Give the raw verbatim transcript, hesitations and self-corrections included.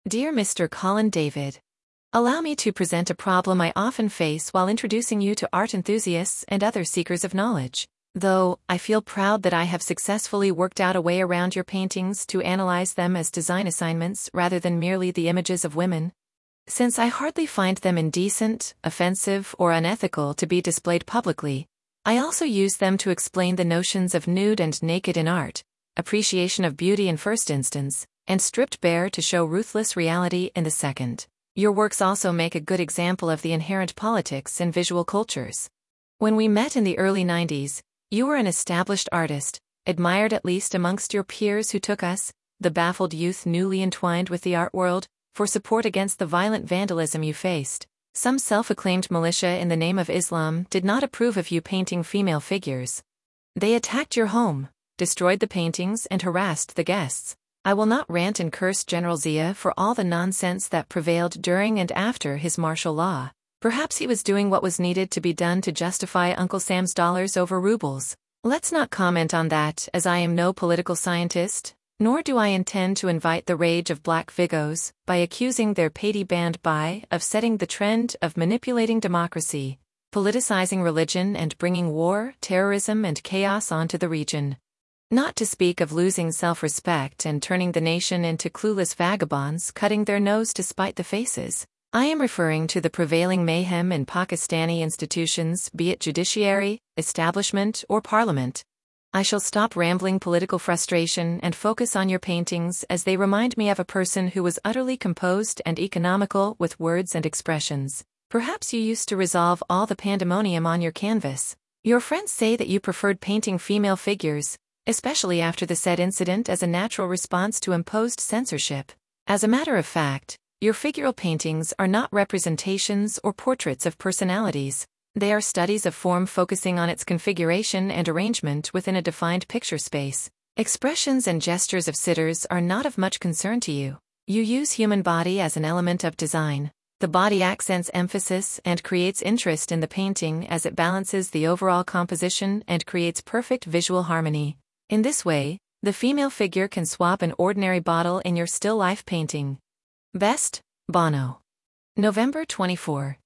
Dear Mister Colin David, allow me to present a problem I often face while introducing you to art enthusiasts and other seekers of knowledge. Though, I feel proud that I have successfully worked out a way around your paintings to analyze them as design assignments rather than merely the images of women. Since I hardly find them indecent, offensive, or unethical to be displayed publicly, I also use them to explain the notions of nude and naked in art, appreciation of beauty in first instance, and stripped bare to show ruthless reality in the second. Your works also make a good example of the inherent politics in visual cultures. When we met in the early nineties, you were an established artist, admired at least amongst your peers who took us, the baffled youth newly entwined with the art world, for support against the violent vandalism you faced. Some self-acclaimed militia in the name of Islam did not approve of you painting female figures. They attacked your home, destroyed the paintings, and harassed the guests. I will not rant and curse General Zia for all the nonsense that prevailed during and after his martial law. Perhaps he was doing what was needed to be done to justify Uncle Sam's dollars over rubles. Let's not comment on that, as I am no political scientist, nor do I intend to invite the rage of black Vigos by accusing their Paidy band by of setting the trend of manipulating democracy, politicizing religion, and bringing war, terrorism, and chaos onto the region. Not to speak of losing self-respect and turning the nation into clueless vagabonds cutting their nose to spite the faces. I am referring to the prevailing mayhem in Pakistani institutions, be it judiciary, establishment, or parliament. I shall stop rambling political frustration and focus on your paintings, as they remind me of a person who was utterly composed and economical with words and expressions. Perhaps you used to resolve all the pandemonium on your canvas. Your friends say that you preferred painting female figures, especially after the said incident, as a natural response to imposed censorship. As a matter of fact, your figural paintings are not representations or portraits of personalities. They are studies of form focusing on its configuration and arrangement within a defined picture space. Expressions and gestures of sitters are not of much concern to you. You use human body as an element of design. The body accents emphasis and creates interest in the painting as it balances the overall composition and creates perfect visual harmony. In this way, the female figure can swap an ordinary bottle in your still life painting. Best, Bono. November twenty-fourth.